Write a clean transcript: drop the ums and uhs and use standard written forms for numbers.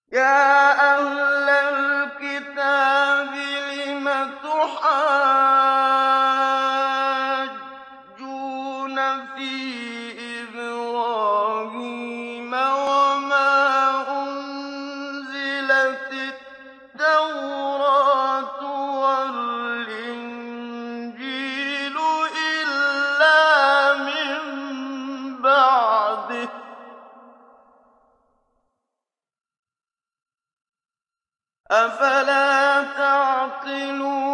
يَا أَهْلَ الْكِتَابِ لِمَ تُحَاجُّونَ فِي إِبْرَاهِيمَ وَمَا أُنزِلَتِ التَّوْرَاةُ وَالْإِنجِيلُ إِلَّا مِن بَعْدِهِ ۚ أَفَلَا تَعْقِلُونَ